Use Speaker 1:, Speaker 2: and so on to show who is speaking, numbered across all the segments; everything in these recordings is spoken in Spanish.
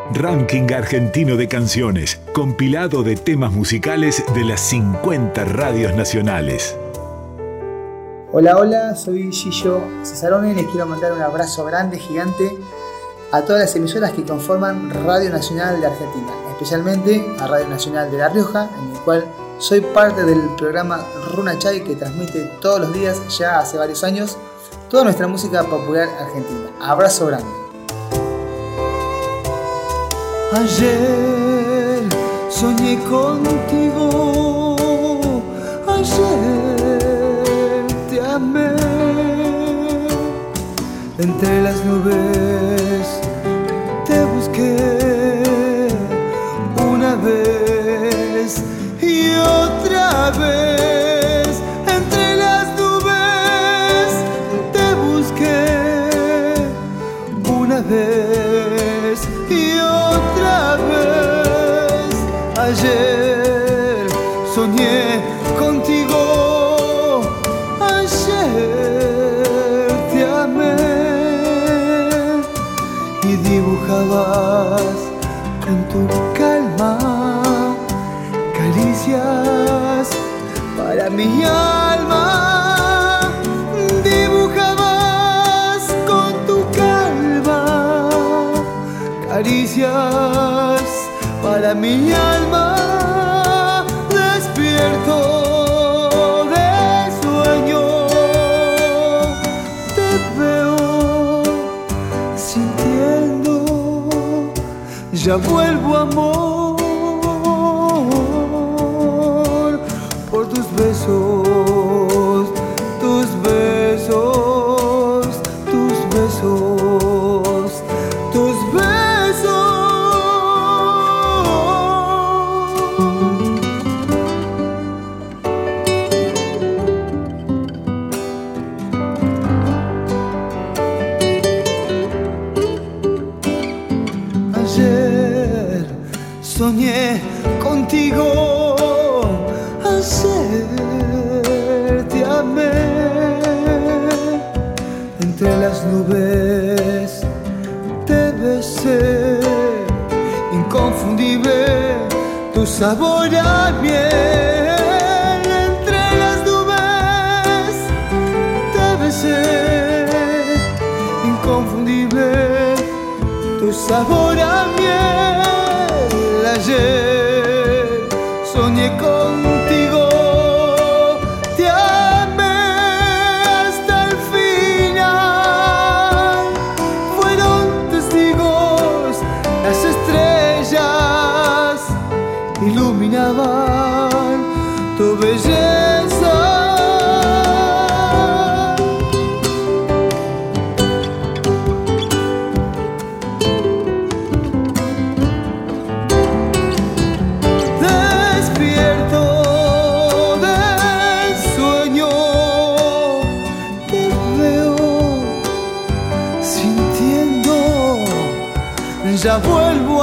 Speaker 1: Ranking argentino de canciones, compilado de temas musicales de las 50 radios nacionales.
Speaker 2: Hola, hola, soy Gillo Cesarone y les quiero mandar un abrazo grande, gigante, a todas las emisoras que conforman Radio Nacional de Argentina, especialmente a Radio Nacional de La Rioja, en el cual soy parte del programa Runa Chay, que transmite todos los días, ya hace varios años, toda nuestra música popular argentina. Abrazo grande.
Speaker 3: Ayer soñé contigo, ayer te amé, entre las nubes te busqué una vez y otra vez, entre las nubes te busqué una vez y otra vez. Ayer soñé contigo, ayer te amé y dibujabas con tu calma caricias para mi alma, dibujabas con tu calma caricias para mi alma, despierto de sueño, te veo sintiendo, ya vuelvo amor por tus besos, tus besos, tus besos, tus besos. Ayer soñé contigo, ayer te amé, entre las nubes te besé, inconfundible tu sabor a miel, entre las nubes te besé, inconfundible tu sabor a miel. Ayer soñé contigo, te amé hasta el final, fueron testigos las estrellas, iluminaban tu belleza. Ya vuelvo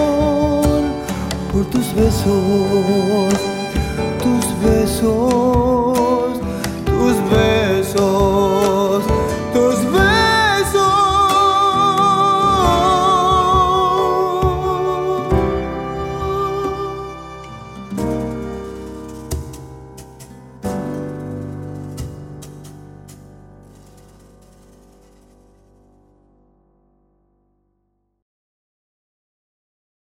Speaker 3: amor por tus besos, tus besos.